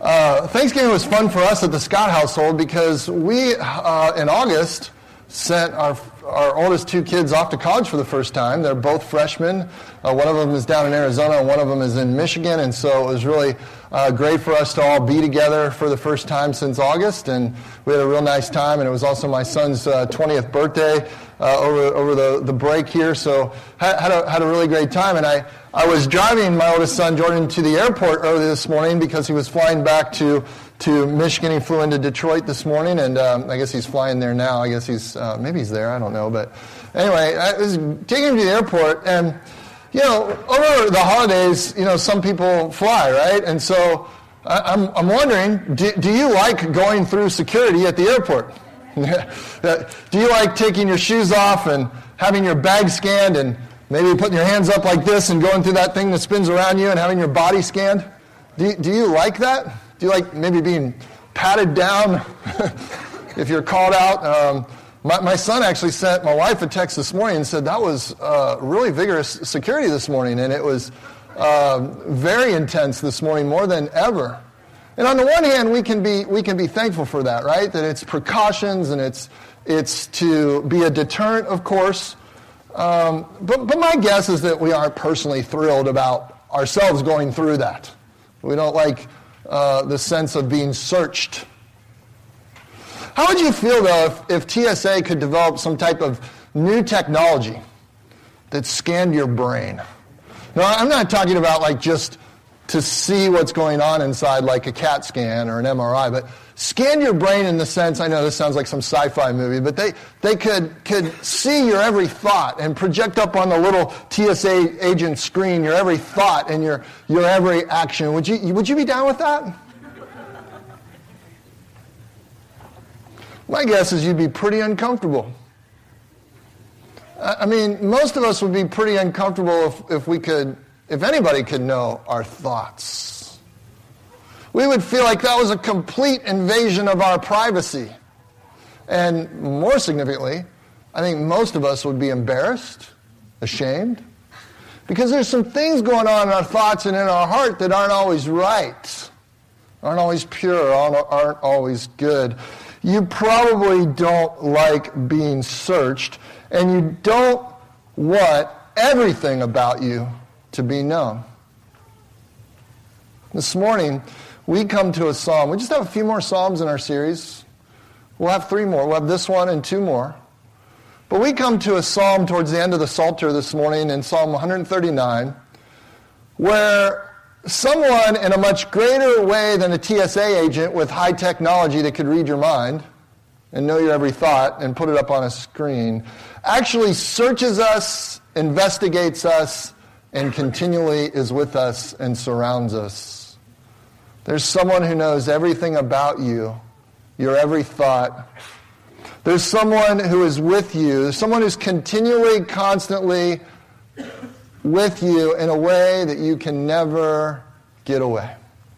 Thanksgiving was fun for us at the Scott household because we, in August, sent our oldest two kids off to college for the first time. They're both freshmen. One of them is down in Arizona and one of them is in Michigan, and so it was really great for us to all be together for the first time since August, and we had a real nice time, and it was also my son's 20th birthday over the break here, so had a really great time. And I was driving my oldest son, Jordan, to the airport early this morning because he was flying back to Michigan. He flew into Detroit this morning, and I guess he's flying there now. I guess maybe he's there, I don't know. But anyway, I was taking him to the airport, and, over the holidays, some people fly, right? And so I'm wondering, do you like going through security at the airport? Do you like taking your shoes off and having your bag scanned and maybe putting your hands up like this and going through that thing that spins around you and having your body scanned? Do you like that? Do you like maybe being patted down if you're called out? My son actually sent my wife a text this morning and said that was really vigorous security this morning, and it was very intense this morning, more than ever. And on the one hand, we can be thankful for that, right? That it's precautions and it's to be a deterrent, of course. But my guess is that we aren't personally thrilled about ourselves going through that. We don't like the sense of being searched. How would you feel, though, if TSA could develop some type of new technology that scanned your brain? No, I'm not talking about like just to see what's going on inside like a CAT scan or an MRI, but scan your brain in the sense, I know this sounds like some sci-fi movie, but they could see your every thought and project up on the little TSA agent screen your every thought and your every action. Would you be down with that? My guess is you'd be pretty uncomfortable. I mean, most of us would be pretty uncomfortable if anybody could know our thoughts. We would feel like that was a complete invasion of our privacy. And more significantly, I think most of us would be embarrassed, ashamed, because there's some things going on in our thoughts and in our heart that aren't always right, aren't always pure, aren't always good. You probably don't like being searched, and you don't want everything about you to be known. This morning, we come to a psalm. We just have a few more psalms in our series. We'll have 3 more. We'll have this one and 2 more. But we come to a psalm towards the end of the Psalter this morning in Psalm 139, where someone in a much greater way than a TSA agent with high technology that could read your mind and know your every thought and put it up on a screen actually searches us, investigates us, and continually is with us and surrounds us. There's someone who knows everything about you, your every thought. There's someone who is with you. There's someone who's continually, constantly with you in a way that you can never get away.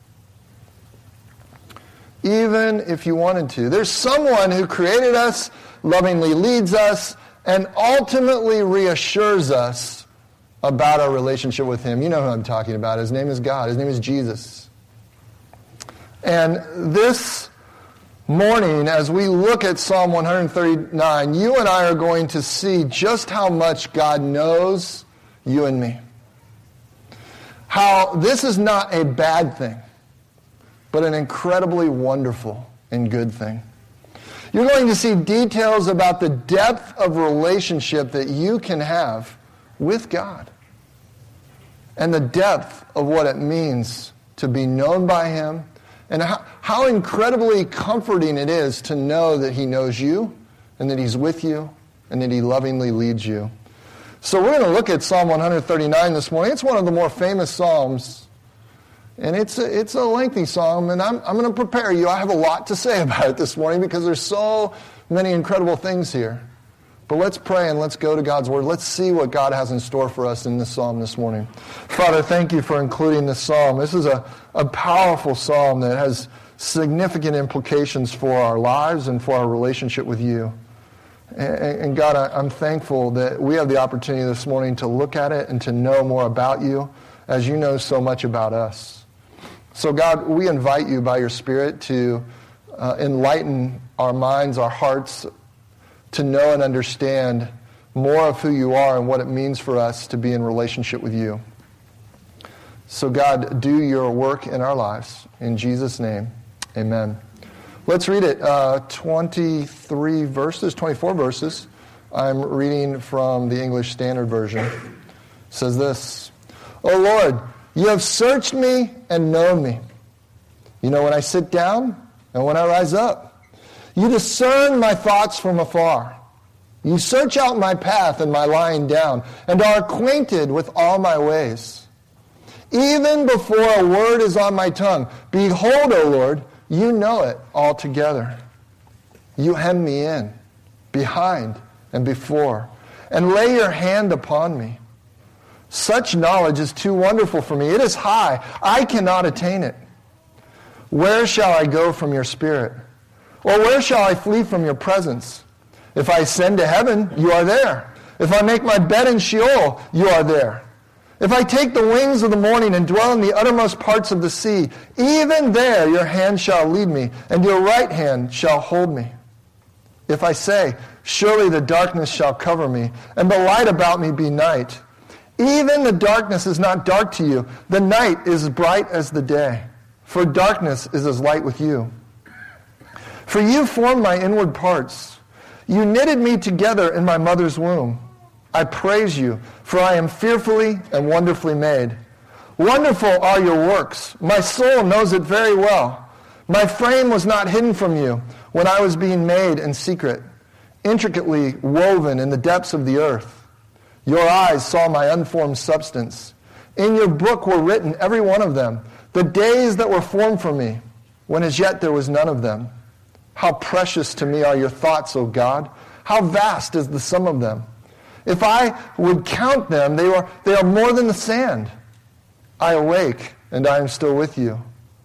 Even if you wanted to. There's someone who created us, lovingly leads us, and ultimately reassures us about our relationship with Him. You know who I'm talking about. His name is God. His name is Jesus. And this morning, as we look at Psalm 139, you and I are going to see just how much God knows you and me. How this is not a bad thing, but an incredibly wonderful and good thing. You're going to see details about the depth of relationship that you can have with God, and the depth of what it means to be known by Him, and how incredibly comforting it is to know that He knows you, and that He's with you, and that He lovingly leads you. So we're going to look at Psalm 139 this morning. It's one of the more famous psalms, and it's a lengthy psalm, and I'm going to prepare you. I have a lot to say about it this morning because there's so many incredible things here. But let's pray and let's go to God's Word. Let's see what God has in store for us in this psalm this morning. Father, thank you for including this psalm. This is a powerful psalm that has significant implications for our lives and for our relationship with you. And God, I'm thankful that we have the opportunity this morning to look at it and to know more about you as you know so much about us. So God, we invite you by your Spirit to enlighten our minds, our hearts, to know and understand more of who you are and what it means for us to be in relationship with you. So God, do your work in our lives. In Jesus' name, amen. Let's read it. 24 verses. I'm reading from the English Standard Version. It says this, O Lord, you have searched me and known me. You know when I sit down and when I rise up. You discern my thoughts from afar. You search out my path and my lying down, and are acquainted with all my ways. Even before a word is on my tongue, behold, O Lord, you know it altogether. You hem me in, behind and before, and lay your hand upon me. Such knowledge is too wonderful for me. It is high. I cannot attain it. Where shall I go from your spirit? Or where shall I flee from your presence? If I ascend to heaven, you are there. If I make my bed in Sheol, you are there. If I take the wings of the morning and dwell in the uttermost parts of the sea, even there your hand shall lead me, and your right hand shall hold me. If I say, surely the darkness shall cover me, and the light about me be night, even the darkness is not dark to you. The night is bright as the day, for darkness is as light with you. For you formed my inward parts. You knitted me together in my mother's womb. I praise you, for I am fearfully and wonderfully made. Wonderful are your works. My soul knows it very well. My frame was not hidden from you when I was being made in secret, intricately woven in the depths of the earth. Your eyes saw my unformed substance. In your book were written, every one of them, the days that were formed for me, when as yet there was none of them. How precious to me are your thoughts, O God. How vast is the sum of them. If I would count them, they are more than the sand. I awake, and I am still with you.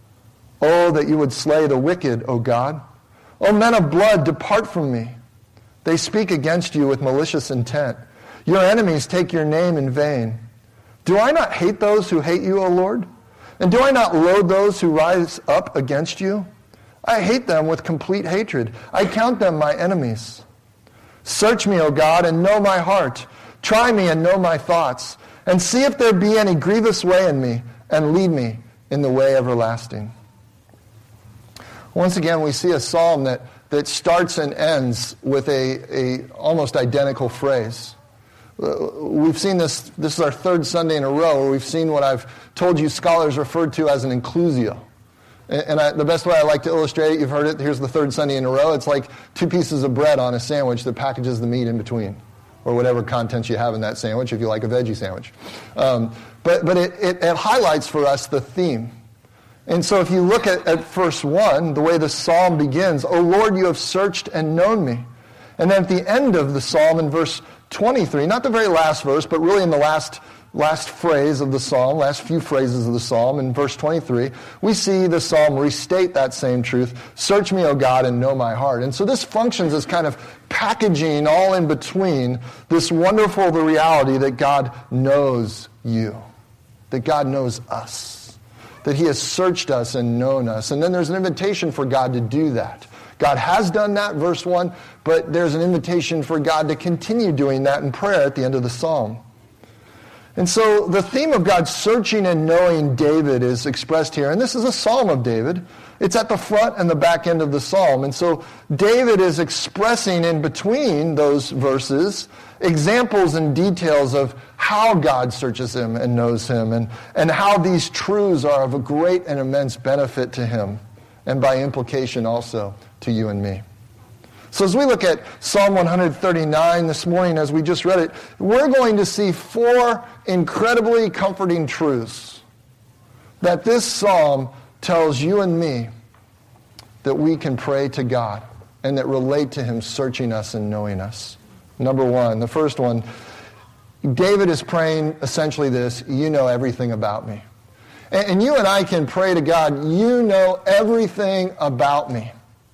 Oh, that you would slay the wicked, O God. O men of blood, depart from me. They speak against you with malicious intent. Your enemies take your name in vain. Do I not hate those who hate you, O Lord? And do I not loathe those who rise up against you? I hate them with complete hatred. I count them my enemies. Search me, O God, and know my heart. Try me and know my thoughts, and see if there be any grievous way in me, and lead me in the way everlasting. Once again, we see a psalm that starts and ends with a almost identical phrase. We've seen this is our third Sunday in a row, where we've seen what I've told you scholars referred to as an inclusio. And the best way I like to illustrate it, you've heard it, here's the third Sunday in a row, it's like two pieces of bread on a sandwich that packages the meat in between, or whatever contents you have in that sandwich, if you like a veggie sandwich. But it highlights for us the theme. And so if you look at verse 1, the way the psalm begins, O Lord, you have searched and known me. And then at the end of the psalm in verse 23, not the very last verse, but really in the last phrase of the psalm, last few phrases of the psalm, in verse 23, we see the psalm restate that same truth. Search me, O God, and know my heart. And so this functions as kind of packaging all in between this wonderful reality that God knows you, that God knows us, that he has searched us and known us. And then there's an invitation for God to do that. God has done that, verse 1, but there's an invitation for God to continue doing that in prayer at the end of the psalm. And so the theme of God searching and knowing David is expressed here. And this is a psalm of David. It's at the front and the back end of the psalm. And so David is expressing in between those verses examples and details of how God searches him and knows him, and how these truths are of a great and immense benefit to him, and by implication also to you and me. So as we look at Psalm 139 this morning, as we just read it, we're going to see four incredibly comforting truths that this psalm tells you and me that we can pray to God and that relate to him searching us and knowing us. Number one, the first one, David is praying essentially this: you know everything about me. And you and I can pray to God, you know everything about me.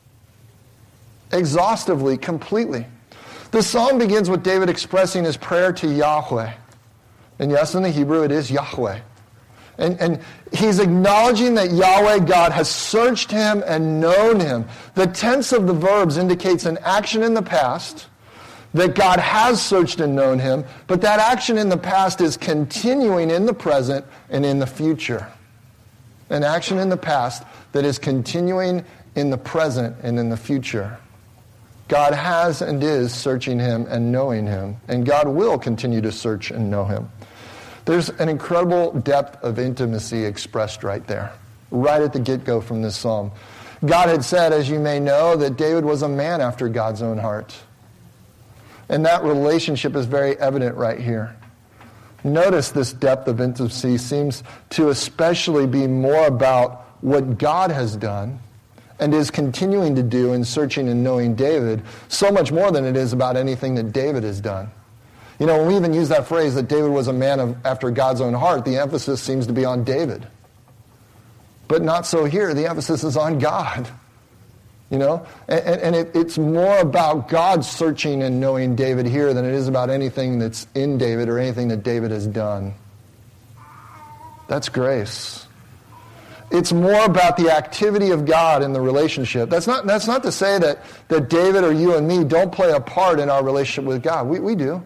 Exhaustively, completely. The psalm begins with David expressing his prayer to Yahweh. And yes, in the Hebrew it is Yahweh. And he's acknowledging that Yahweh God has searched him and known him. The tense of the verbs indicates an action in the past, that God has searched and known him, but that action in the past is continuing in the present and in the future. An action in the past that is continuing in the present and in the future. God has and is searching him and knowing him, and God will continue to search and know him. There's an incredible depth of intimacy expressed right there, right at the get-go from this psalm. God had said, as you may know, that David was a man after God's own heart. And that relationship is very evident right here. Notice this depth of intimacy seems to especially be more about what God has done and is continuing to do in searching and knowing David, so much more than it is about anything that David has done. You know, when we even use that phrase that David was a man after God's own heart, the emphasis seems to be on David. But not so here. The emphasis is on God. You know, and it's more about God searching and knowing David here than it is about anything that's in David or anything that David has done. That's grace. It's more about the activity of God in the relationship. That's not to say that David or you and me don't play a part in our relationship with God. We do.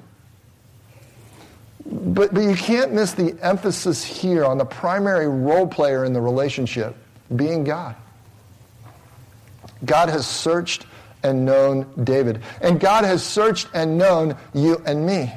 But you can't miss the emphasis here on the primary role player in the relationship being God. God has searched and known David. And God has searched and known you and me.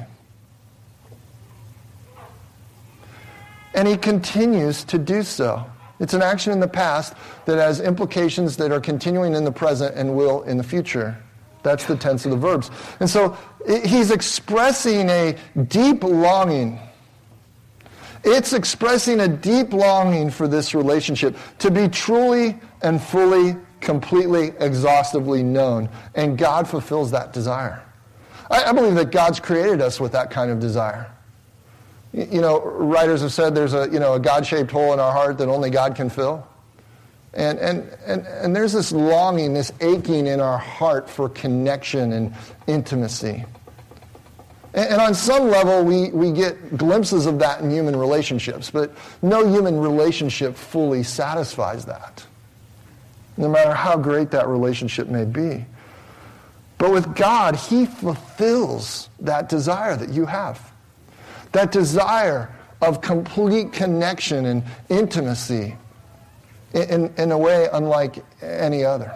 And he continues to do so. It's an action in the past that has implications that are continuing in the present and will in the future. That's the tense of the verbs. And so he's expressing a deep longing. It's expressing a deep longing for this relationship to be truly and fully, completely, exhaustively known. And God fulfills that desire. I believe that God's created us with that kind of desire. You know, writers have said there's a God-shaped hole in our heart that only God can fill. And there's this longing, this aching in our heart for connection and intimacy. And on some level, we get glimpses of that in human relationships, but no human relationship fully satisfies that, no matter how great that relationship may be. But with God, he fulfills that desire that you have. That desire of complete connection and intimacy in a way unlike any other.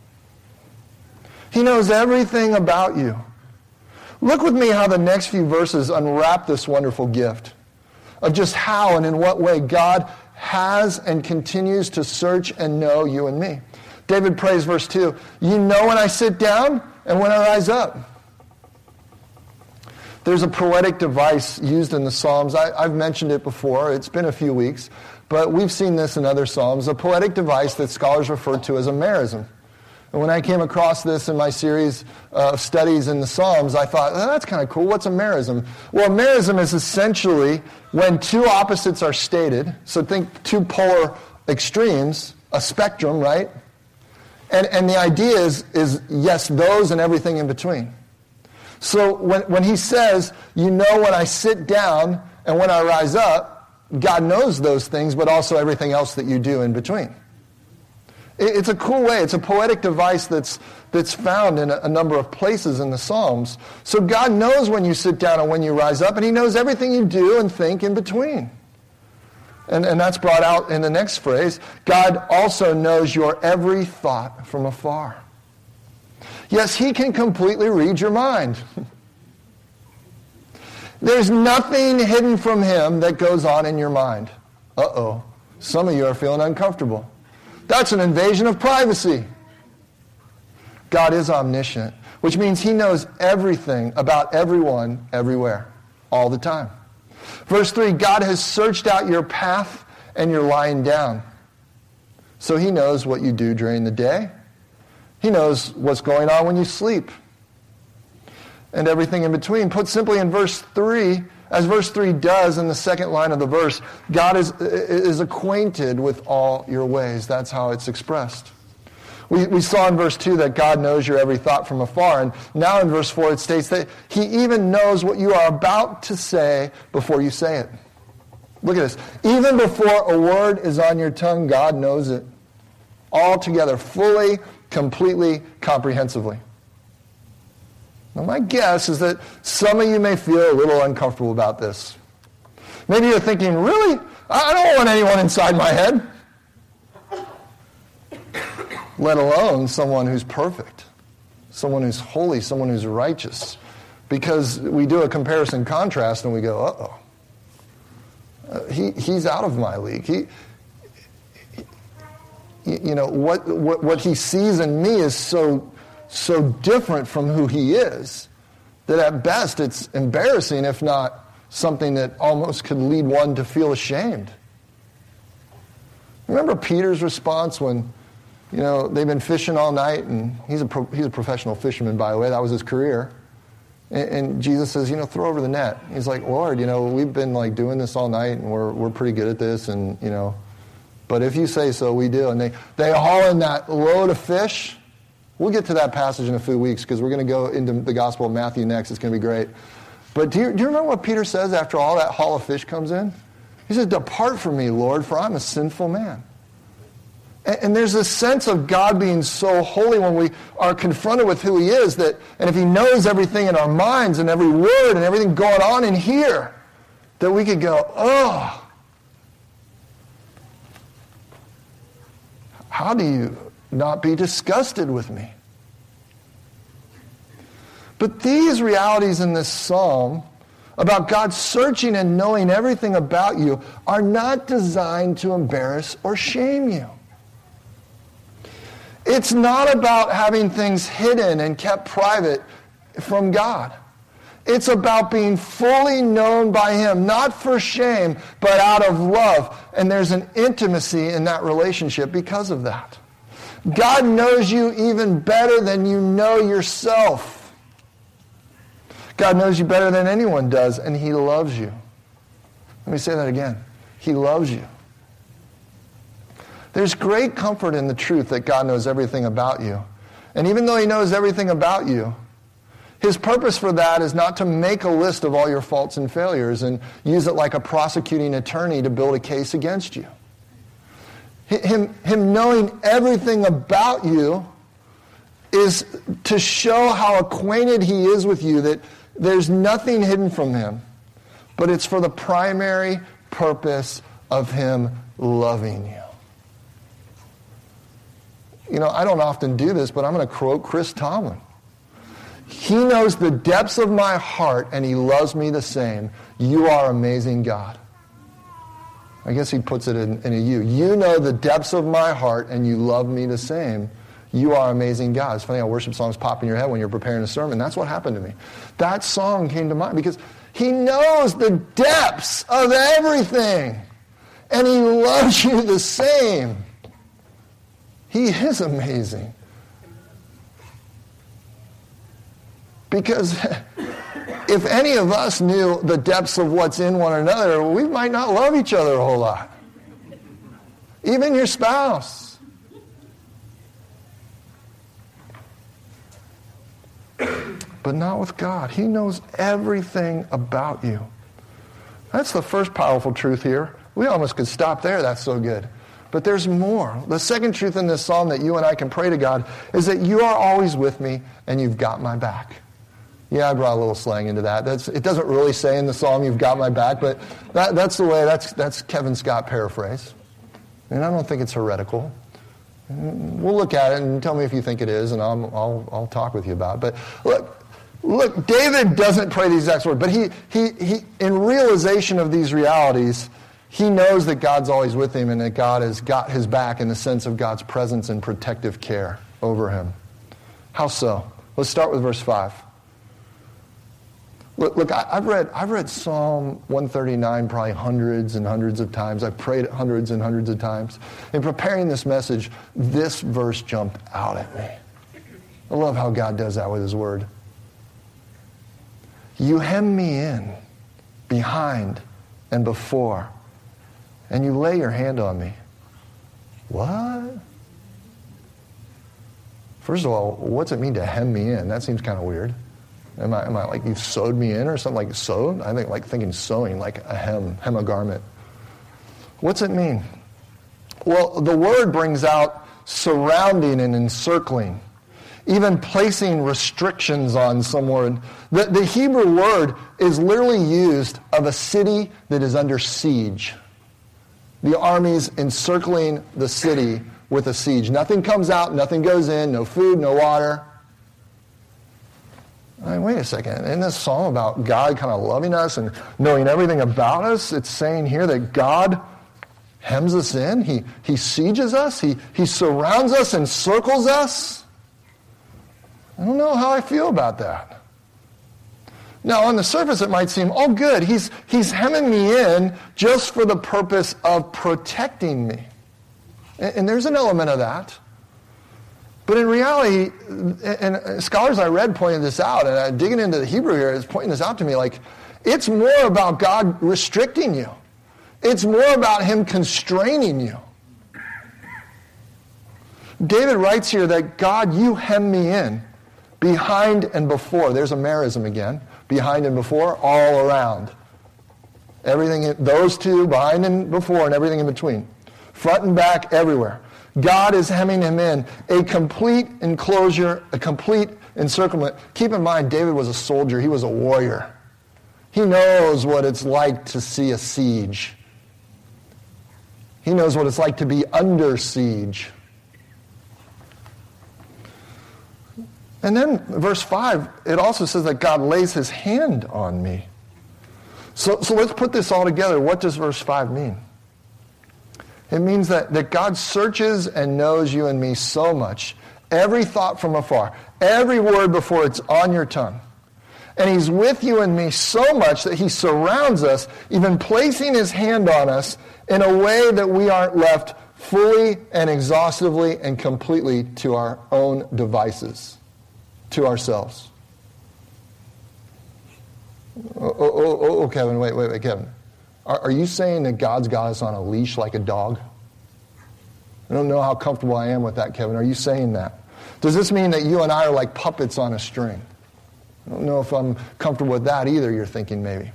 He knows everything about you. Look with me how the next few verses unwrap this wonderful gift of just how and in what way God has and continues to search and know you and me. David prays, verse 2, "You know when I sit down and when I rise up." There's a poetic device used in the Psalms. I've mentioned it before. It's been a few weeks, but we've seen this in other Psalms, a poetic device that scholars refer to as a merism. And when I came across this in my series of studies in the Psalms, I thought, oh, that's kind of cool. What's a merism? Well, a merism is essentially when two opposites are stated. So think two polar extremes, a spectrum, right? And the idea is yes, those and everything in between. So when he says, you know when I sit down and when I rise up, God knows those things, but also everything else that you do in between. It's a cool way. It's a poetic device that's found in a number of places in the Psalms. So God knows when you sit down and when you rise up, and he knows everything you do and think in between. And that's brought out in the next phrase. God also knows your every thought from afar. Yes, he can completely read your mind. There's nothing hidden from him that goes on in your mind. Uh-oh. Some of you are feeling uncomfortable. That's an invasion of privacy. God is omniscient, which means he knows everything about everyone, everywhere, all the time. Verse 3, God has searched out your path and your lying down. So he knows what you do during the day. He knows what's going on when you sleep. And everything in between. Put simply in verse 3, as verse 3 does in the second line of the verse, God is acquainted with all your ways. That's how it's expressed. We saw in verse 2 that God knows your every thought from afar. And now in verse 4 it states that he even knows what you are about to say before you say it. Look at this. Even before a word is on your tongue, God knows it. Altogether, fully, completely, comprehensively. Now, my guess is that some of you may feel a little uncomfortable about this. Maybe you're thinking, really? I don't want anyone inside my head. Let alone someone who's perfect, someone who's holy, someone who's righteous. Because we do a comparison contrast and we go, uh-oh. He's out of my league. What he sees in me is so different from who he is that at best it's embarrassing, if not something that almost could lead one to feel ashamed. Remember Peter's response when, they've been fishing all night, and he's a professional fisherman, by the way. That was his career. And Jesus says, throw over the net. He's like, Lord, we've been doing this all night, and we're pretty good at this, and but if you say so, we do. And they haul in that load of fish. We'll get to that passage in a few weeks because we're going to go into the Gospel of Matthew next. It's going to be great. But do you remember what Peter says after all that haul of fish comes in? He says, depart from me, Lord, for I'm a sinful man. And there's a sense of God being so holy when we are confronted with who he is, and if he knows everything in our minds and every word and everything going on in here, that we could go, oh, how do you not be disgusted with me? But these realities in this psalm about God searching and knowing everything about you are not designed to embarrass or shame you. It's not about having things hidden and kept private from God. It's about being fully known by him, not for shame, but out of love. And there's an intimacy in that relationship because of that. God knows you even better than you know yourself. God knows you better than anyone does, and he loves you. Let me say that again. He loves you. There's great comfort in the truth that God knows everything about you. And even though he knows everything about you, his purpose for that is not to make a list of all your faults and failures and use it like a prosecuting attorney to build a case against you. Him knowing everything about you is to show how acquainted he is with you, that there's nothing hidden from him, but it's for the primary purpose of him loving you. I don't often do this, but I'm going to quote Chris Tomlin. He knows the depths of my heart, and he loves me the same. You are amazing, God. I guess he puts it in a you. You know the depths of my heart, and you love me the same. You are amazing, God. It's funny how worship songs pop in your head when you're preparing a sermon. That's what happened to me. That song came to mind because he knows the depths of everything, and he loves you the same. He is amazing. Because if any of us knew the depths of what's in one another, we might not love each other a whole lot. Even your spouse. But not with God. He knows everything about you. That's the first powerful truth here. We almost could stop there. That's so good. But there's more. The second truth in this psalm that you and I can pray to God is that you are always with me and you've got my back. Yeah, I brought a little slang into that. It doesn't really say in the psalm, you've got my back, but that's the way, that's Kevin Scott paraphrase. And I don't think it's heretical. We'll look at it and tell me if you think it is, and I'll talk with you about it. But look, David doesn't pray the exact word, but he in realization of these realities, he knows that God's always with him and that God has got his back in the sense of God's presence and protective care over him. How so? Let's start with verse 5. Look, I've read Psalm 139 probably hundreds and hundreds of times. I've prayed it hundreds and hundreds of times. In preparing this message, this verse jumped out at me. I love how God does that with his word. You hem me in, behind and before, and you lay your hand on me. What? First of all, what's it mean to hem me in? That seems kind of weird. Am I like you've sewed me in or something like sewed? I think like thinking sewing, like a hem a garment. What's it mean? Well, the word brings out surrounding and encircling, even placing restrictions on someone. The Hebrew word is literally used of a city that is under siege. The army's encircling the city with a siege. Nothing comes out, nothing goes in, no food, no water. I mean, wait a second. Isn't this psalm about God kind of loving us and knowing everything about us? It's saying here that God hems us in. He sieges us. He surrounds us and circles us. I don't know how I feel about that. Now, on the surface, it might seem, oh, good, he's hemming me in just for the purpose of protecting me. And there's an element of that. But in reality, and scholars I read pointed this out, and digging into the Hebrew here is pointing this out to me, like, it's more about God restricting you. It's more about him constraining you. David writes here that, God, you hem me in, behind and before. There's a merism again. Behind and before, all around. Everything, those two, behind and before, and everything in between. Front and back, everywhere. God is hemming him in. A complete enclosure, a complete encirclement. Keep in mind, David was a soldier. He was a warrior. He knows what it's like to see a siege. He knows what it's like to be under siege. And then verse 5, it also says that God lays his hand on me. So let's put this all together. What does verse 5 mean? It means that God searches and knows you and me so much. Every thought from afar. Every word before it's on your tongue. And he's with you and me so much that he surrounds us, even placing his hand on us in a way that we aren't left fully and exhaustively and completely to our own devices. To ourselves. Oh, Kevin, wait, Kevin. Are you saying that God's got us on a leash like a dog? I don't know how comfortable I am with that, Kevin. Are you saying that? Does this mean that you and I are like puppets on a string? I don't know if I'm comfortable with that either, you're thinking maybe.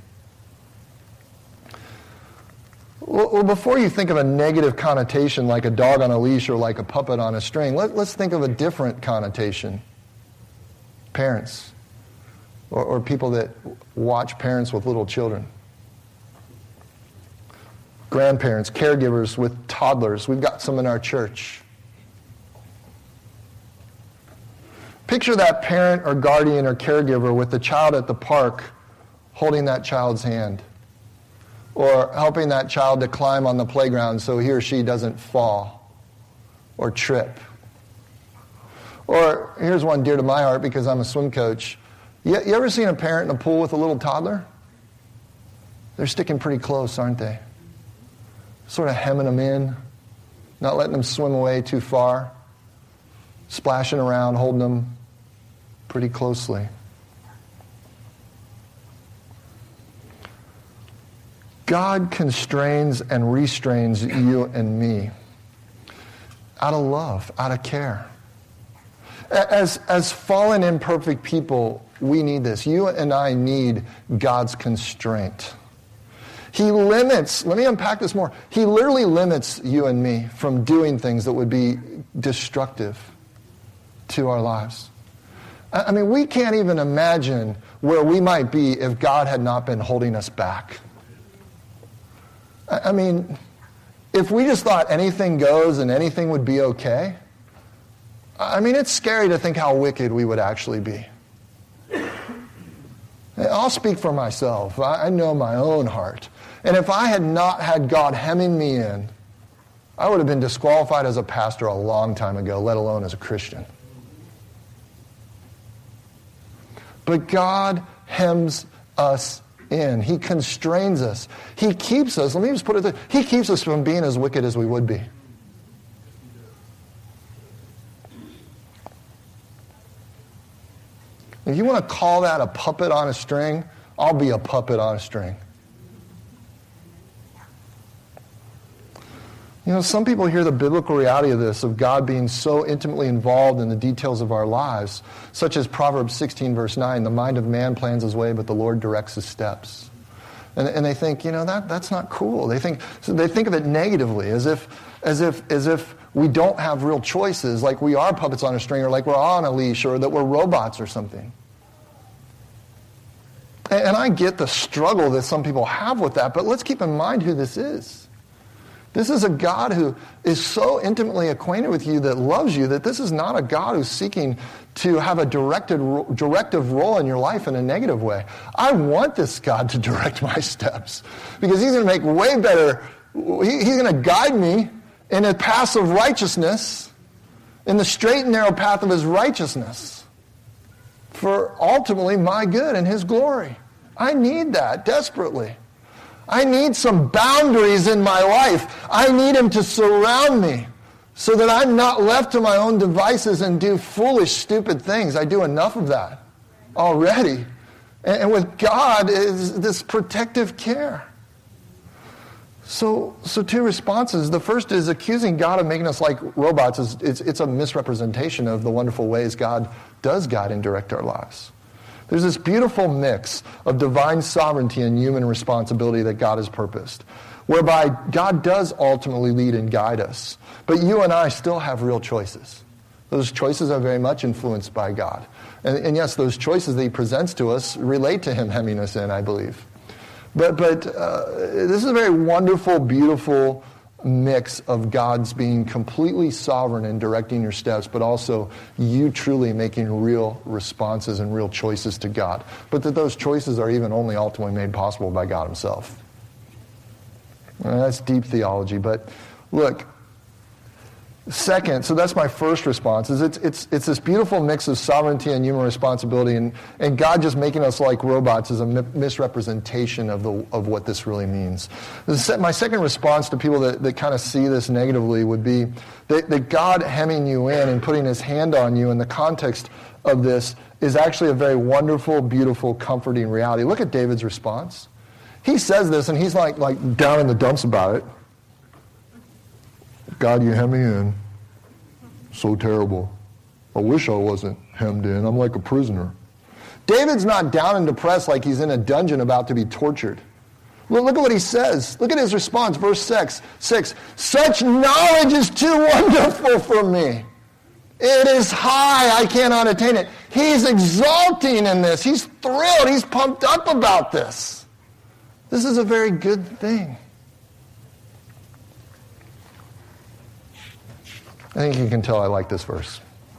Well, before you think of a negative connotation like a dog on a leash or like a puppet on a string, let's think of a different connotation. Parents, or people that watch parents with little children. Grandparents, caregivers with toddlers. We've got some in our church. Picture that parent or guardian or caregiver with the child at the park holding that child's hand, or helping that child to climb on the playground so he or she doesn't fall or trip. Or here's one dear to my heart because I'm a swim coach. You ever seen a parent in a pool with a little toddler? They're sticking pretty close, aren't they? Sort of hemming them in, not letting them swim away too far, splashing around, holding them pretty closely. God constrains and restrains you and me out of love, out of care. As fallen, imperfect people, we need this. You and I need God's constraint. He limits, let me unpack this more. He literally limits you and me from doing things that would be destructive to our lives. I mean, we can't even imagine where we might be if God had not been holding us back. I mean, if we just thought anything goes and anything would be okay, I mean, it's scary to think how wicked we would actually be. I'll speak for myself. I know my own heart. And if I had not had God hemming me in, I would have been disqualified as a pastor a long time ago, let alone as a Christian. But God hems us in. He constrains us. He keeps us, let me just put it there, He keeps us from being as wicked as we would be. If you want to call that a puppet on a string, I'll be a puppet on a string. You know, some people hear the biblical reality of this, of God being so intimately involved in the details of our lives, such as Proverbs 16, verse 9, the mind of man plans his way, but the Lord directs his steps. And they think, that's not cool. They think of it negatively, as if we don't have real choices, like we are puppets on a string, or like we're on a leash, or that we're robots or something. And I get the struggle that some people have with that, but let's keep in mind who this is. This is a God who is so intimately acquainted with you, that loves you, that this is not a God who's seeking to have a directive role in your life in a negative way. I want this God to direct my steps, because he's going to make way better. He's going to guide me in a path of righteousness, in the straight and narrow path of his righteousness, for ultimately my good and his glory. I need that desperately. I need some boundaries in my life. I need him to surround me so that I'm not left to my own devices and do foolish, stupid things. I do enough of that already. And with God is this protective care. So two responses. The first is accusing God of making us like robots. It's a misrepresentation of the wonderful ways God does guide and direct our lives. There's this beautiful mix of divine sovereignty and human responsibility that God has purposed, whereby God does ultimately lead and guide us. But you and I still have real choices. Those choices are very much influenced by God. And yes, those choices that he presents to us relate to him hemming us in, I believe. But this is a very wonderful, beautiful mix of God's being completely sovereign in directing your steps, but also you truly making real responses and real choices to God. But that those choices are even only ultimately made possible by God himself. And that's deep theology, but look, second, so that's my first response, is it's this beautiful mix of sovereignty and human responsibility, and God just making us like robots is a misrepresentation of what this really means. My second response to people that kind of see this negatively would be that God hemming you in and putting his hand on you in the context of this is actually a very wonderful, beautiful, comforting reality. Look at David's response. He says this, and he's like down in the dumps about it. God, you hem me in. So terrible. I wish I wasn't hemmed in. I'm like a prisoner. David's not down and depressed like he's in a dungeon about to be tortured. Look at what he says. Look at his response, verse 6. Such knowledge is too wonderful for me. It is high, I cannot attain it. He's exulting in this. He's thrilled. He's pumped up about this. This is a very good thing. I think you can tell I like this verse.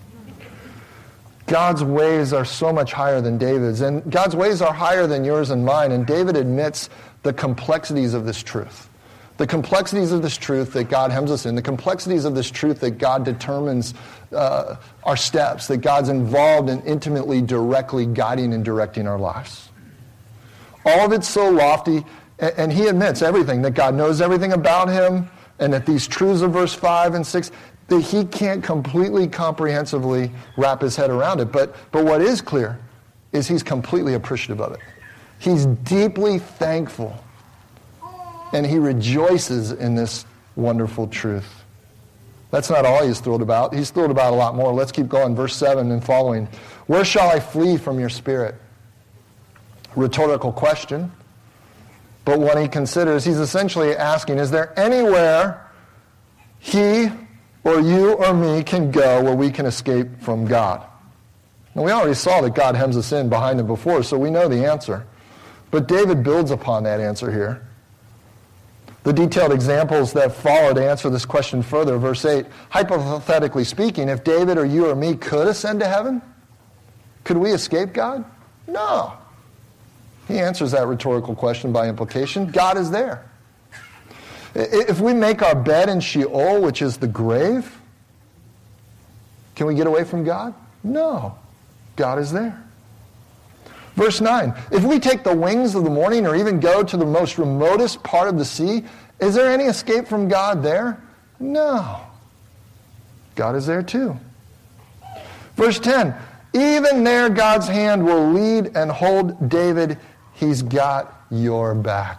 God's ways are so much higher than David's, and God's ways are higher than yours and mine, and David admits the complexities of this truth. The complexities of this truth that God hems us in, the complexities of this truth that God determines our steps, that God's involved in intimately, directly guiding and directing our lives. All of it's so lofty, and he admits everything, that God knows everything about him, and that these truths of verse 5 and 6, that he can't completely comprehensively wrap his head around it. But what is clear is he's completely appreciative of it. He's deeply thankful. And he rejoices in this wonderful truth. That's not all he's thrilled about. He's thrilled about a lot more. Let's keep going. Verse 7 and following. Where shall I flee from your spirit? Rhetorical question. But what he considers, he's essentially asking, is there anywhere he or you or me can go where we can escape from God? Now, we already saw that God hems us in behind him before, so we know the answer. But David builds upon that answer here. The detailed examples that follow to answer this question further. Verse 8, hypothetically speaking, if David or you or me could ascend to heaven, could we escape God? No. He answers that rhetorical question by implication. God is there. If we make our bed in Sheol, which is the grave, can we get away from God? No. God is there. Verse 9, if we take the wings of the morning or even go to the most remotest part of the sea, is there any escape from God there? No. God is there too. Verse 10, even there God's hand will lead and hold David. He's got your back.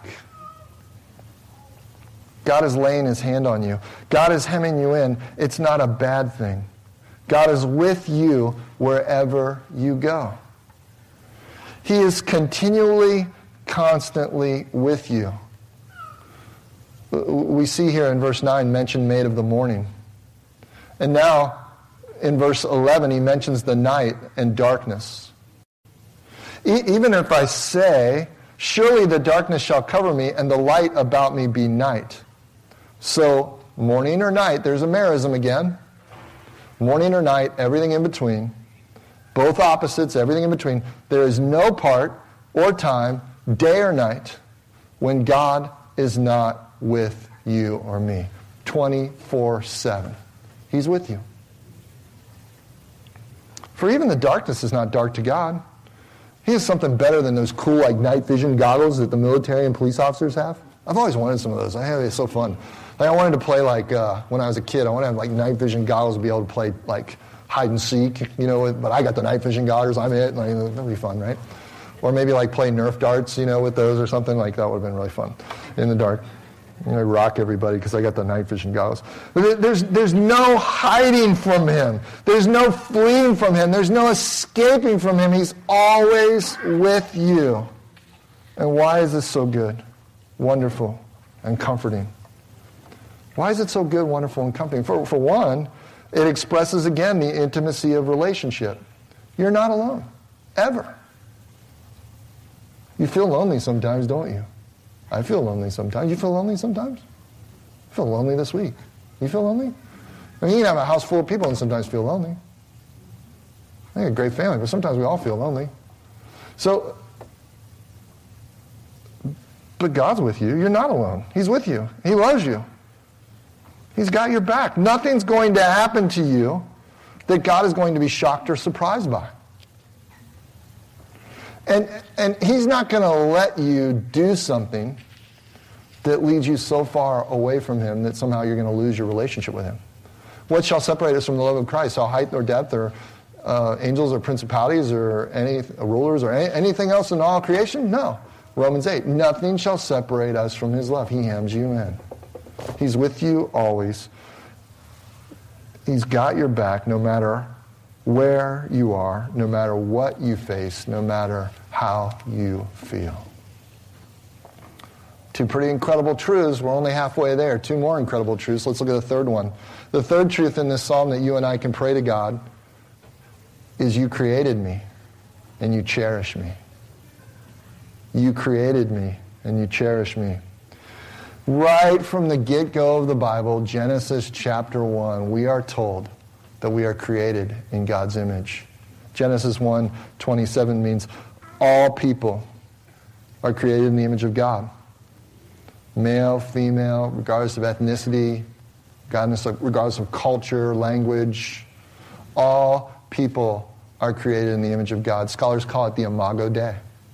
God is laying his hand on you. God is hemming you in. It's not a bad thing. God is with you wherever you go. He is continually constantly with you. We see here in verse 9 mention made of the morning. And now in verse 11 he mentions the night and darkness. Even if I say, surely the darkness shall cover me and the light about me be night. So morning or night, there's a merism again. Morning or night, everything in between. Both opposites, everything in between. There is no part or time, day or night, when God is not with you or me. 24/7. He's with you. For even the darkness is not dark to God. He has something better than those cool like night vision goggles that the military and police officers have. I've always wanted some of those. It's so fun. Like I wanted to play like when I was a kid. I wanted to have like night vision goggles to be able to play like hide and seek, but I got the night vision goggles. I'm it. Like, that'd be fun, right? Or maybe like play Nerf darts, with those or something. Like that would have been really fun in the dark. Rock everybody because I got the night vision goggles. There's no hiding from him. There's no fleeing from him. There's no escaping from him. He's always with you. And why is this so good, wonderful, and comforting? Why is it so good, wonderful, and comforting? For one, it expresses again the intimacy of relationship. You're not alone, ever. You feel lonely sometimes, don't you? I feel lonely sometimes. You feel lonely sometimes? I feel lonely this week. You feel lonely? I mean, you can have a house full of people and sometimes feel lonely. I think a great family, but sometimes we all feel lonely. But God's with you. You're not alone. He's with you. He loves you. He's got your back. Nothing's going to happen to you that God is going to be shocked or surprised by. And he's not going to let you do something that leads you so far away from him that somehow you're going to lose your relationship with him. What shall separate us from the love of Christ? Shall height or depth or angels or principalities or any rulers or anything else in all creation? No. Romans 8. Nothing shall separate us from his love. He hems you in. He's with you always. He's got your back no matter where you are, no matter what you face, no matter how you feel. Two pretty incredible truths. We're only halfway there. Two more incredible truths. Let's look at the third one. The third truth in this psalm that you and I can pray to God is you created me and you cherish me. You created me and you cherish me. Right from the get-go of the Bible, Genesis chapter 1, we are told that we are created in God's image. Genesis 1:27 means all people are created in the image of God. Male, female, regardless of ethnicity, regardless of culture, language, all people are created in the image of God. Scholars call it the Imago Dei.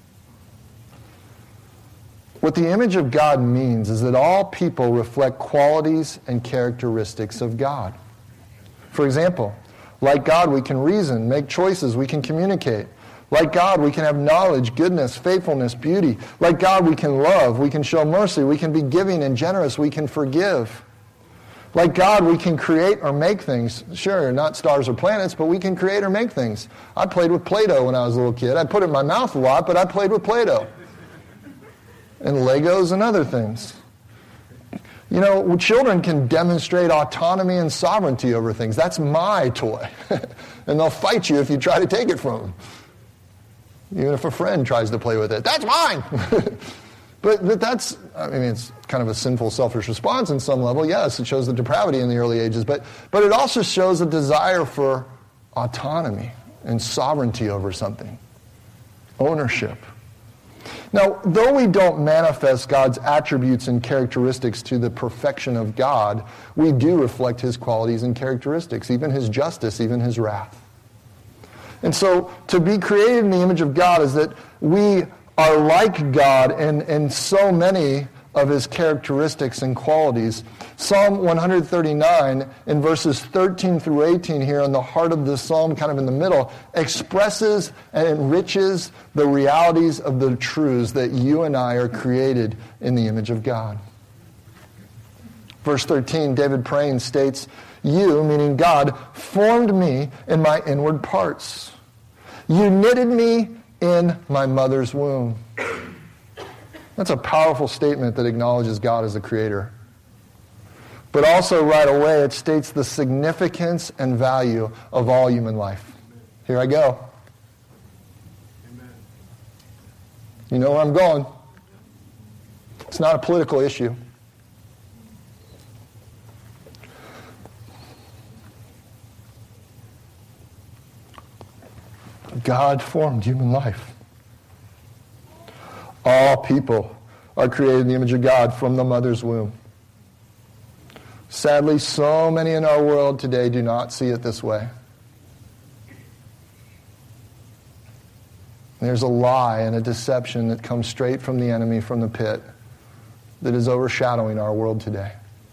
What the image of God means is that all people reflect qualities and characteristics of God. For example, like God, we can reason, make choices, we can communicate. Like God, we can have knowledge, goodness, faithfulness, beauty. Like God, we can love, we can show mercy, we can be giving and generous, we can forgive. Like God, we can create or make things. Sure, not stars or planets, but we can create or make things. I played with Play-Doh when I was a little kid. I put it in my mouth a lot, but I played with Play-Doh. And Legos and other things. Children can demonstrate autonomy and sovereignty over things. That's my toy. And they'll fight you if you try to take it from them. Even if a friend tries to play with it. That's mine! But that's, it's kind of a sinful, selfish response in some level. Yes, it shows the depravity in the early ages. But it also shows a desire for autonomy and sovereignty over something. Ownership. Now, though we don't manifest God's attributes and characteristics to the perfection of God, we do reflect his qualities and characteristics, even his justice, even his wrath. And so, to be created in the image of God is that we are like God in so many of his characteristics and qualities. Psalm 139, in verses 13 through 18 here, in the heart of the psalm, kind of in the middle, expresses and enriches the realities of the truths that you and I are created in the image of God. Verse 13, David praying states, "You," meaning God, "formed me in my inward parts. You knitted me in my mother's womb." That's a powerful statement that acknowledges God as the creator. But also right away, it states the significance and value of all human life. Here I go. Amen. You know where I'm going. It's not a political issue. God formed human life. All people are created in the image of God from the mother's womb. Sadly, so many in our world today do not see it this way. There's a lie and a deception that comes straight from the enemy, from the pit, that is overshadowing our world today.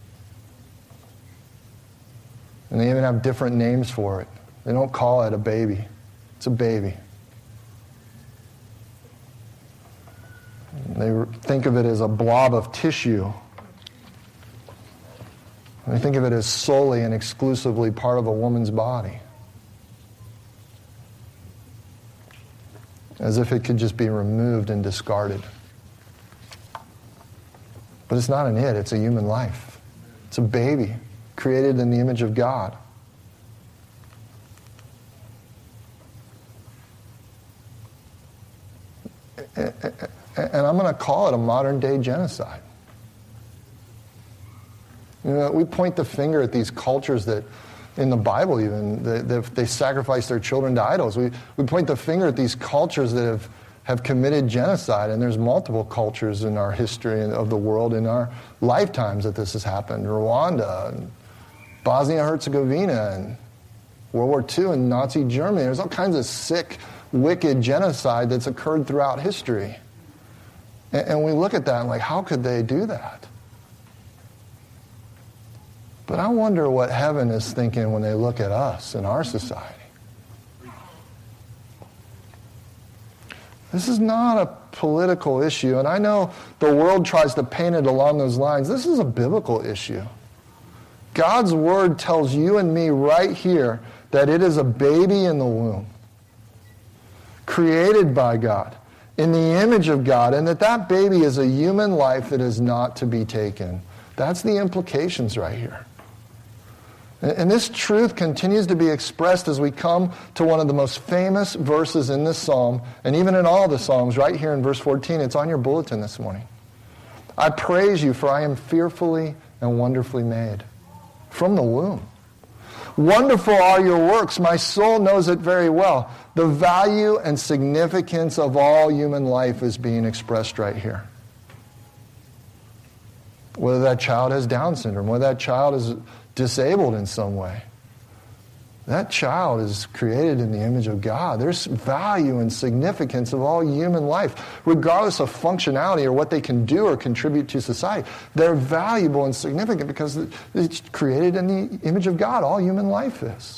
And they even have different names for it. They don't call it a baby. It's a baby. They think of it as a blob of tissue. They think of it as solely and exclusively part of a woman's body. As if it could just be removed and discarded. But it's not an it, it's a human life. It's a baby created in the image of God. And I'm going to call it a modern-day genocide. You know, we point the finger at these cultures that, in the Bible even, they sacrifice their children to idols. We point the finger at these cultures that have committed genocide, and there's multiple cultures in our history of the world, in our lifetimes that this has happened. Rwanda, and Bosnia-Herzegovina, and World War II, and Nazi Germany. There's all kinds of sick, wicked genocide that's occurred throughout history. And we look at that and like, how could they do that? But I wonder what heaven is thinking when they look at us in our society. This is not a political issue, and I know the world tries to paint it along those lines. This is a biblical issue. God's word tells you and me right here that it is a baby in the womb, created by God, in the image of God, and that baby is a human life that is not to be taken. That's the implications right here. And this truth continues to be expressed as we come to one of the most famous verses in this psalm, and even in all the psalms, right here in verse 14. It's on your bulletin this morning. I praise you, for I am fearfully and wonderfully made. From the womb. Wonderful are your works. My soul knows it very well. The value and significance of all human life is being expressed right here. Whether that child has Down syndrome, whether that child is disabled in some way. That child is created in the image of God. There's value and significance of all human life, regardless of functionality or what they can do or contribute to society. They're valuable and significant because it's created in the image of God. All human life is.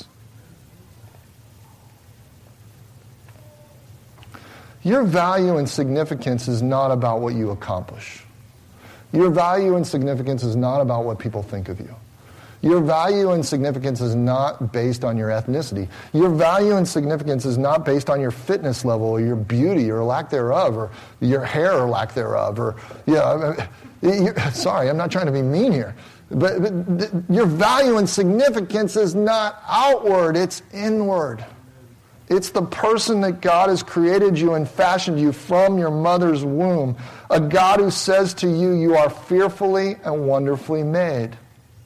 Your value and significance is not about what you accomplish. Your value and significance is not about what people think of you. Your value and significance is not based on your ethnicity. Your value and significance is not based on your fitness level or your beauty or lack thereof or your hair or lack thereof. Or sorry, I'm not trying to be mean here. But your value and significance is not outward, it's inward. It's the person that God has created you and fashioned you from your mother's womb. A God who says to you, you are fearfully and wonderfully made.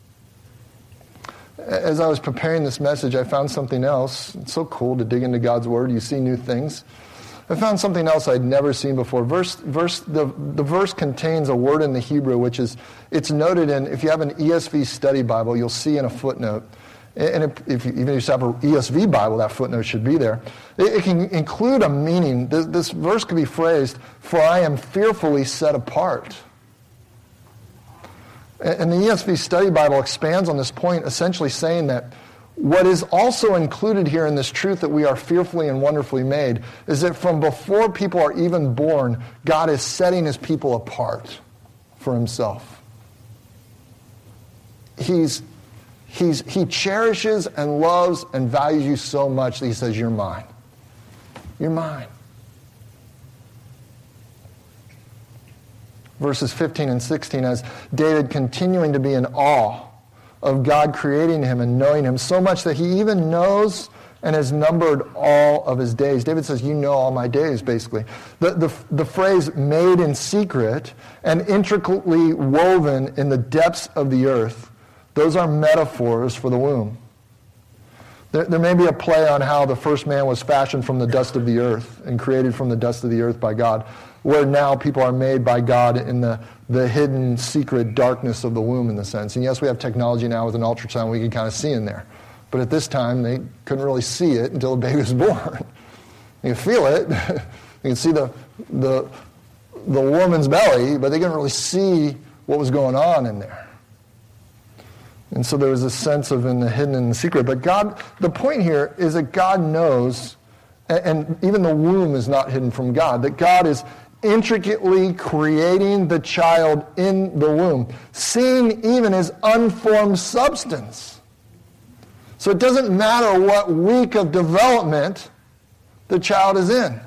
As I was preparing this message, I found something else. It's so cool to dig into God's Word. You see new things. I found something else I'd never seen before. The verse contains a word in the Hebrew, which is, it's noted in, if you have an ESV study Bible, you'll see in a footnote. And even if you have an ESV Bible, that footnote should be there. It can include a meaning. This verse could be phrased, for I am fearfully set apart. And the ESV Study Bible expands on this point, essentially saying that what is also included here in this truth that we are fearfully and wonderfully made is that from before people are even born, God is setting his people apart for himself. He cherishes and loves and values you so much that he says, you're mine. You're mine. verses 15 and 16, as David continuing to be in awe of God creating him and knowing him so much that he even knows and has numbered all of his days. David says, you know all my days, basically. The phrase made in secret and intricately woven in the depths of the earth, those are metaphors for the womb. There may be a play on how the first man was fashioned from the dust of the earth and created from the dust of the earth by God, where now people are made by God in the hidden, secret darkness of the womb, in the sense. And yes, we have technology now with an ultrasound we can kind of see in there. But at this time, they couldn't really see it until the baby was born. You can feel it. You can see the woman's belly, but they couldn't really see what was going on in there. And so there was a sense of in the hidden and the secret. But God, the point here is that God knows, and even the womb is not hidden from God, that God is intricately creating the child in the womb, seeing even his unformed substance. So it doesn't matter what week of development the child is in.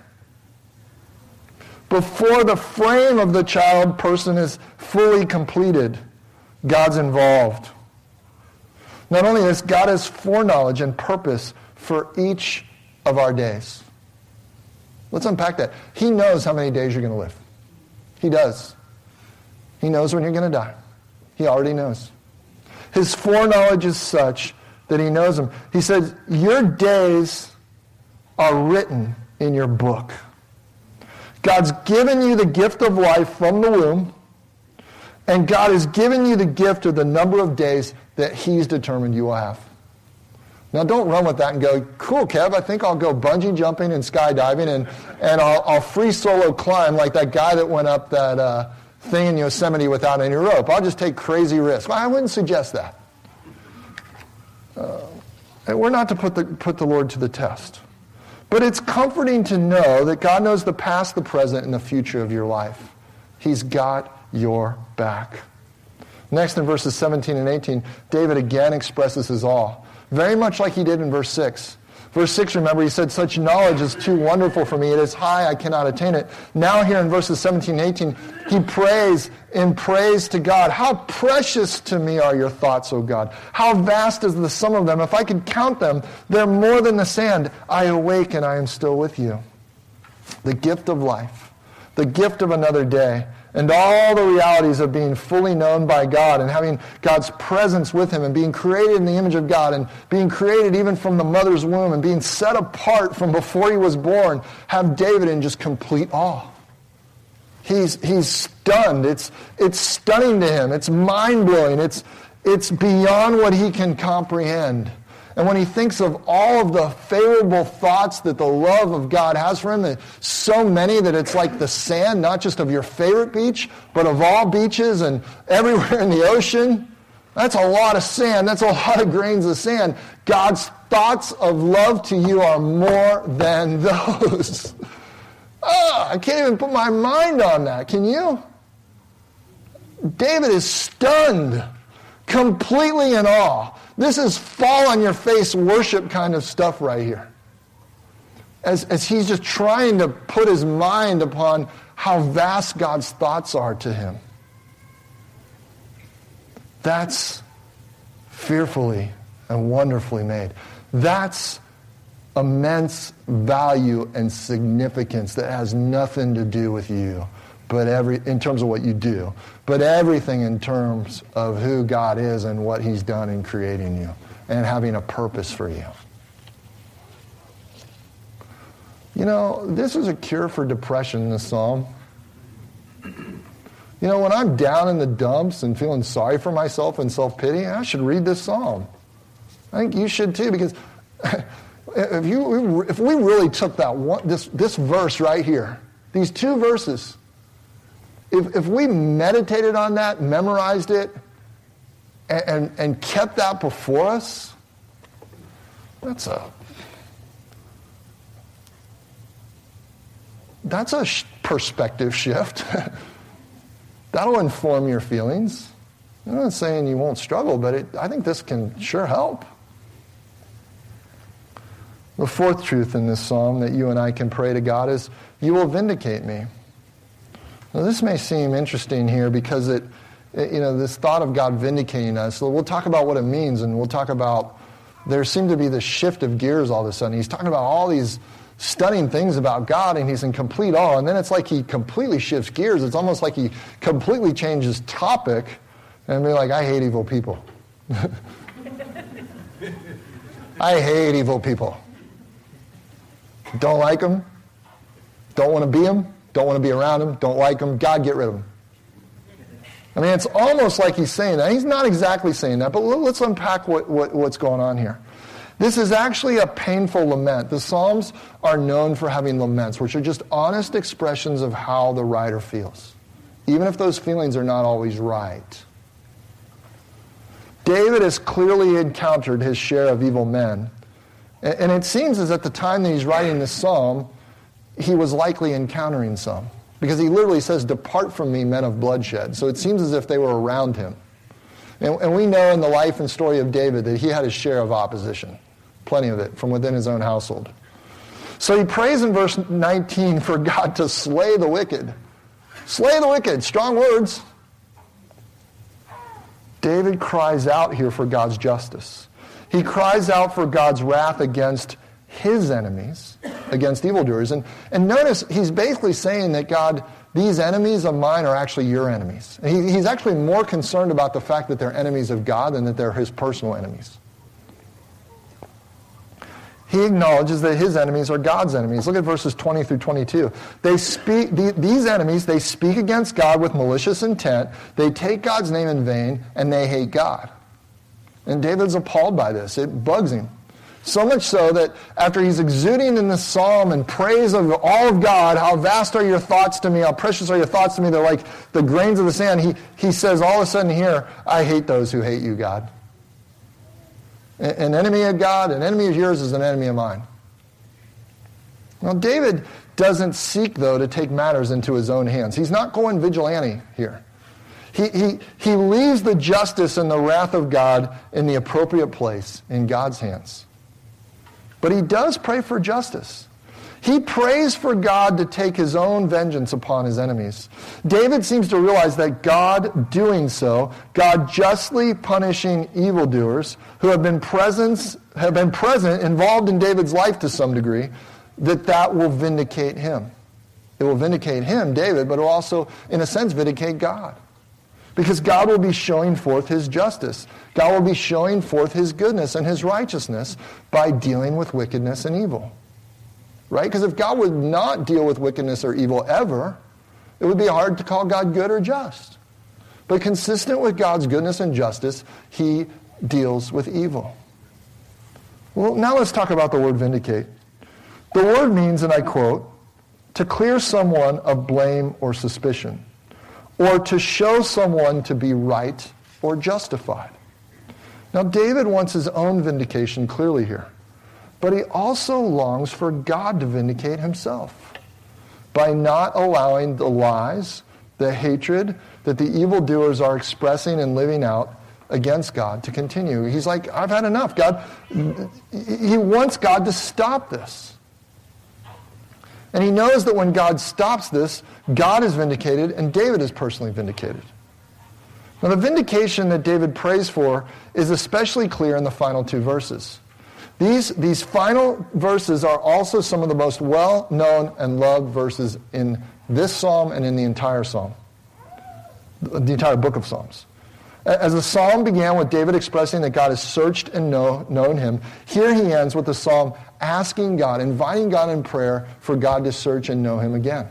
Before the frame of the child person is fully completed, God's involved. Not only this, God has foreknowledge and purpose for each of our days. Let's unpack that. He knows how many days you're going to live. He does. He knows when you're going to die. He already knows. His foreknowledge is such that he knows them. He says, your days are written in your book. God's given you the gift of life from the womb, and God has given you the gift of the number of days that he's determined you will have. Now don't run with that and go, cool, Kev, I think I'll go bungee jumping and skydiving and I'll free solo climb like that guy that went up that thing in Yosemite without any rope. I'll just take crazy risks. Well, I wouldn't suggest that. And we're not to put the Lord to the test. But it's comforting to know that God knows the past, the present, and the future of your life. He's got your back. Next, in verses 17 and 18, David again expresses his awe, very much like he did in verse 6. Verse 6, remember, he said, such knowledge is too wonderful for me. It is high, I cannot attain it. Now here in verses 17 and 18, he prays in praise to God. How precious to me are your thoughts, O God. How vast is the sum of them. If I could count them, they're more than the sand. I awake and I am still with you. The gift of life, the gift of another day, and all the realities of being fully known by God and having God's presence with him and being created in the image of God and being created even from the mother's womb and being set apart from before he was born have David in just complete awe. He's stunned. It's stunning to him. It's mind-blowing. It's beyond what he can comprehend. And when he thinks of all of the favorable thoughts that the love of God has for him, that so many that it's like the sand, not just of your favorite beach, but of all beaches and everywhere in the ocean, that's a lot of sand. That's a lot of grains of sand. God's thoughts of love to you are more than those. I can't even put my mind on that. Can you? David is stunned, completely in awe. This is fall on your face worship kind of stuff right here. As he's just trying to put his mind upon how vast God's thoughts are to him. That's fearfully and wonderfully made. That's immense value and significance that has nothing to do with you, but in terms of what you do, but everything in terms of who God is and what he's done in creating you and having a purpose for you. You know, this is a cure for depression, this psalm. You know, when I'm down in the dumps and feeling sorry for myself and self-pity, I should read this psalm. I think you should too, because if we really took this verse right here, these two verses, if we meditated on that, memorized it, and kept that before us, that's a perspective shift. That'll inform your feelings. I'm not saying you won't struggle, but I think this can sure help. The fourth truth in this psalm that you and I can pray to God is, you will vindicate me. Now, this may seem interesting here because this thought of God vindicating us, so we'll talk about what it means, and we'll talk about, there seemed to be this shift of gears all of a sudden. He's talking about all these stunning things about God, and he's in complete awe, and then it's like he completely shifts gears. It's almost like he completely changes topic, and be like, I hate evil people. I hate evil people. Don't like them. Don't want to be them. Don't want to be around them. Don't like them. God, get rid of them. I mean, it's almost like he's saying that. He's not exactly saying that, but let's unpack what's going on here. This is actually a painful lament. The Psalms are known for having laments, which are just honest expressions of how the writer feels, even if those feelings are not always right. David has clearly encountered his share of evil men, and it seems as at the time that he's writing this psalm, he was likely encountering some. Because he literally says, depart from me, men of bloodshed. So it seems as if they were around him. And we know in the life and story of David that he had his share of opposition. Plenty of it from within his own household. So he prays in verse 19 for God to slay the wicked. Slay the wicked, strong words. David cries out here for God's justice. He cries out for God's wrath against his enemies, against evildoers. And notice, he's basically saying that God, these enemies of mine are actually your enemies. He's actually more concerned about the fact that they're enemies of God than that they're his personal enemies. He acknowledges that his enemies are God's enemies. Look at verses 20 through 22. These enemies, they speak against God with malicious intent. They take God's name in vain, and they hate God. And David's appalled by this. It bugs him. So much so that after he's exuding in this psalm and praise of all of God, how vast are your thoughts to me, how precious are your thoughts to me, they're like the grains of the sand, he says all of a sudden here, I hate those who hate you, God. An enemy of God, an enemy of yours is an enemy of mine. Now, David doesn't seek, though, to take matters into his own hands. He's not going vigilante here. He leaves the justice and the wrath of God in the appropriate place, in God's hands. But he does pray for justice. He prays for God to take his own vengeance upon his enemies. David seems to realize that God doing so, God justly punishing evildoers who have been present, involved in David's life to some degree, that will vindicate him. It will vindicate him, David, but it will also, in a sense, vindicate God. Because God will be showing forth his justice. God will be showing forth his goodness and his righteousness by dealing with wickedness and evil. Right? Because if God would not deal with wickedness or evil ever, it would be hard to call God good or just. But consistent with God's goodness and justice, he deals with evil. Well, now let's talk about the word vindicate. The word means, and I quote, to clear someone of blame or suspicion, or to show someone to be right or justified. Now, David wants his own vindication clearly here, but he also longs for God to vindicate himself by not allowing the lies, the hatred that the evildoers are expressing and living out against God to continue. He's like, I've had enough. God, he wants God to stop this. And he knows that when God stops this, God is vindicated and David is personally vindicated. Now, the vindication that David prays for is especially clear in the final two verses. These final verses are also some of the most well-known and loved verses in this psalm and in the entire psalm, the entire book of Psalms. As the psalm began with David expressing that God has searched and known him, here he ends with the psalm asking God, inviting God in prayer for God to search and know him again.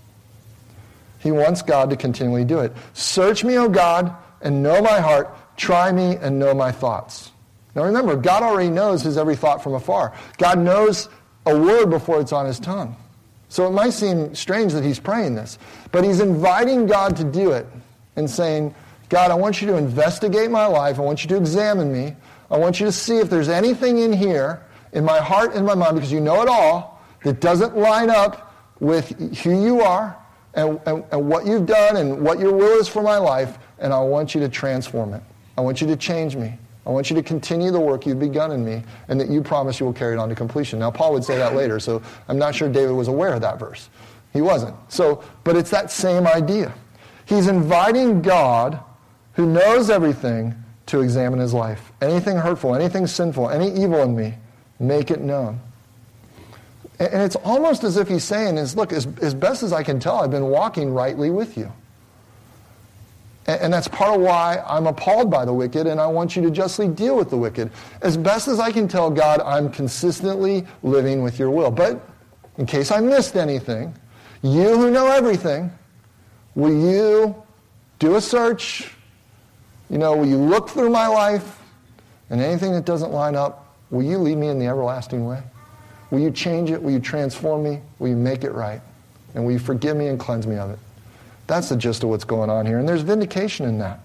He wants God to continually do it. Search me, O God, and know my heart. Try me and know my thoughts. Now remember, God already knows his every thought from afar. God knows a word before it's on his tongue. So it might seem strange that he's praying this, but he's inviting God to do it and saying, God, I want you to investigate my life. I want you to examine me. I want you to see if there's anything in here, in my heart and my mind, because you know it all, that doesn't line up with who you are and what you've done and what your will is for my life, and I want you to transform it. I want you to change me. I want you to continue the work you've begun in me, and that you promise you will carry it on to completion. Now, Paul would say that later, so I'm not sure David was aware of that verse. He wasn't. But it's that same idea. He's inviting God, who knows everything, to examine his life. Anything hurtful, anything sinful, any evil in me, make it known. And it's almost as if he's saying, look, as best as I can tell, I've been walking rightly with you. And that's part of why I'm appalled by the wicked, and I want you to justly deal with the wicked. As best as I can tell, God, I'm consistently living with your will. But in case I missed anything, you who know everything, will you do a search? Will you look through my life? And anything that doesn't line up, will you lead me in the everlasting way? Will you change it? Will you transform me? Will you make it right? And will you forgive me and cleanse me of it? That's the gist of what's going on here. And there's vindication in that.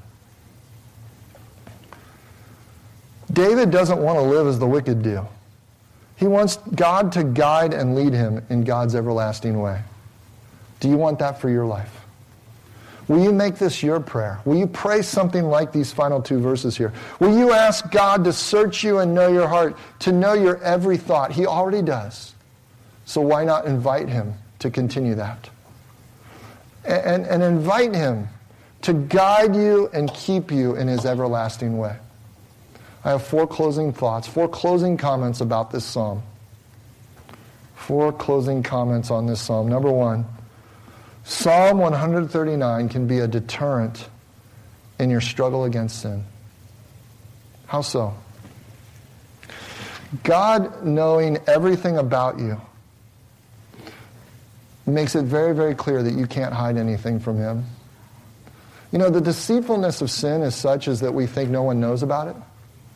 David doesn't want to live as the wicked do. He wants God to guide and lead him in God's everlasting way. Do you want that for your life? Will you make this your prayer? Will you pray something like these final two verses here? Will you ask God to search you and know your heart, to know your every thought? He already does. So why not invite him to continue that? And invite him to guide you and keep you in his everlasting way. I have 4 closing thoughts, 4 closing comments about this psalm. 4 closing comments on this psalm. Number 1, Psalm 139 can be a deterrent in your struggle against sin. How so? God knowing everything about you makes it very, very clear that you can't hide anything from him. The deceitfulness of sin is such as that we think no one knows about it.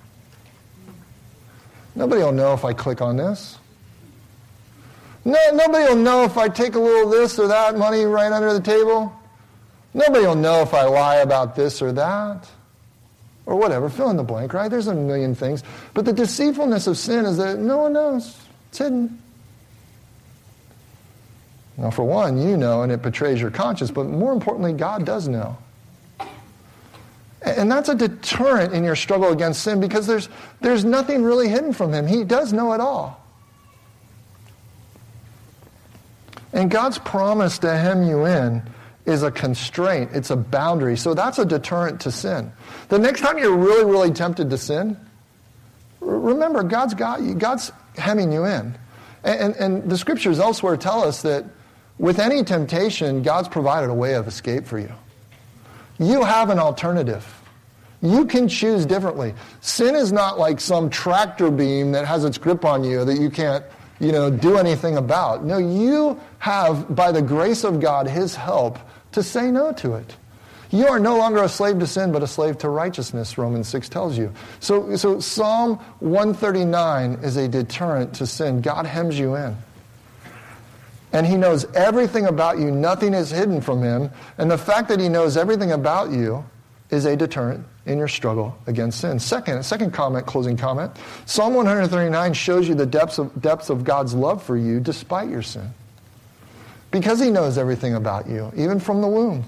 Nobody will know if I click on this. Nobody will know if I take a little this or that money right under the table. Nobody will know if I lie about this or that. Or whatever, fill in the blank, right? There's a million things. But the deceitfulness of sin is that no one knows. It's hidden. Now, for one, you know, and it betrays your conscience, but more importantly, God does know. And that's a deterrent in your struggle against sin because there's nothing really hidden from him. He does know it all. And God's promise to hem you in is a constraint. It's a boundary. So that's a deterrent to sin. The next time you're really, really tempted to sin, remember, God's got you. God's hemming you in. And the scriptures elsewhere tell us that with any temptation, God's provided a way of escape for you. You have an alternative. You can choose differently. Sin is not like some tractor beam that has its grip on you that you can't, do anything about. No, you have, by the grace of God, his help to say no to it. You are no longer a slave to sin, but a slave to righteousness, Romans 6 tells you. So Psalm 139 is a deterrent to sin. God hems you in. And he knows everything about you. Nothing is hidden from him. And the fact that he knows everything about you is a deterrent in your struggle against sin. Second comment, closing comment. Psalm 139 shows you the depths of God's love for you despite your sin. Because he knows everything about you, even from the womb.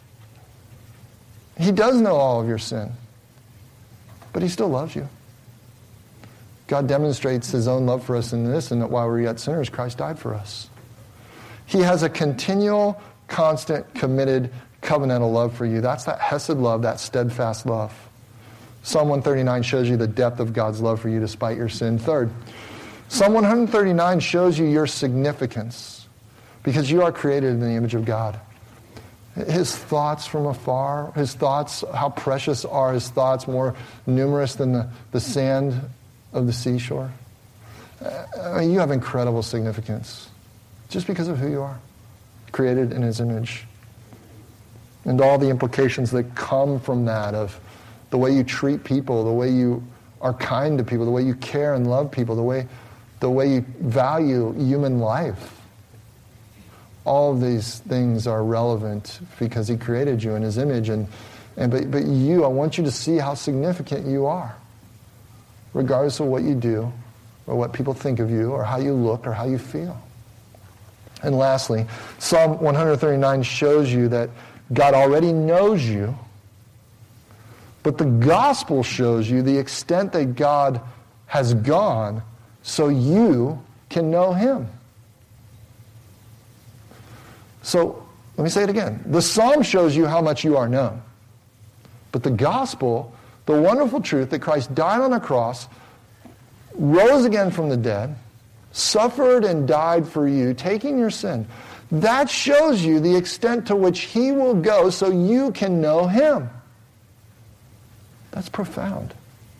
He does know all of your sin. But he still loves you. God demonstrates his own love for us in this, and that while we're yet sinners, Christ died for us. He has a continual, constant, committed, covenantal love for you. That's that hesed love, that steadfast love. Psalm 139 shows you the depth of God's love for you despite your sin. Third, Psalm 139 shows you your significance because you are created in the image of God. His thoughts from afar, his thoughts, how precious are his thoughts, more numerous than the sand of the seashore. You have incredible significance. Just because of who you are, created in his image. And all the implications that come from that of the way you treat people, the way you are kind to people, the way you care and love people, the way you value human life. All of these things are relevant because he created you in his image. But you, I want you to see how significant you are, regardless of what you do or what people think of you or how you look or how you feel. And lastly, Psalm 139 shows you that God already knows you, but the gospel shows you the extent that God has gone so you can know him. So, let me say it again. The psalm shows you how much you are known. But the gospel, the wonderful truth that Christ died on a cross, rose again from the dead, suffered and died for you, taking your sin, that shows you the extent to which he will go so you can know him. That's profound.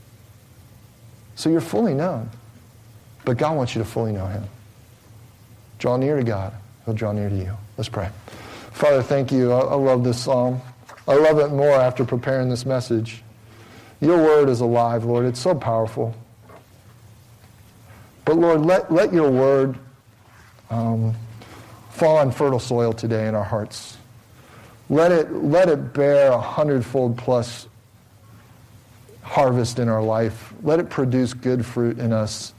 So you're fully known. But God wants you to fully know him. Draw near to God. He'll draw near to you. Let's pray. Father, thank you. I love this psalm. I love it more after preparing this message. Your word is alive, Lord. It's so powerful. But Lord, let your word fall on fertile soil today in our hearts. Let it bear 100-fold plus harvest in our life. Let it produce good fruit in us